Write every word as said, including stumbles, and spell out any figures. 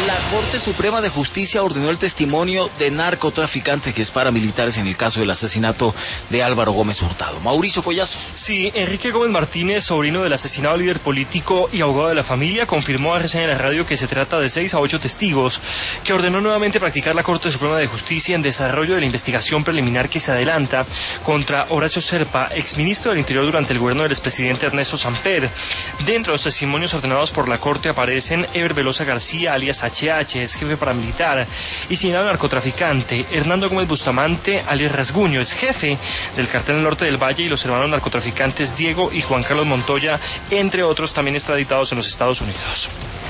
La Corte Suprema de Justicia ordenó el testimonio de narcotraficantes que es paramilitares en el caso del asesinato de Álvaro Gómez Hurtado. Mauricio Collazo. Sí, Enrique Gómez Martínez, sobrino del asesinado líder político y abogado de la familia, confirmó a R C N en la radio que se trata de seis a ocho testigos que ordenó nuevamente practicar la Corte Suprema de Justicia en desarrollo de la investigación preliminar que se adelanta contra Horacio Serpa, exministro del Interior durante el gobierno del expresidente Ernesto Samper. Dentro de los testimonios ordenados por la Corte aparecen Eber Velosa García, alias H H, es jefe paramilitar y señalado narcotraficante; Hernando Gómez Bustamante, alias Rasguño, es jefe del cartel del Norte del Valle; y los hermanos narcotraficantes Diego y Juan Carlos Montoya, entre otros, también extraditados en los Estados Unidos.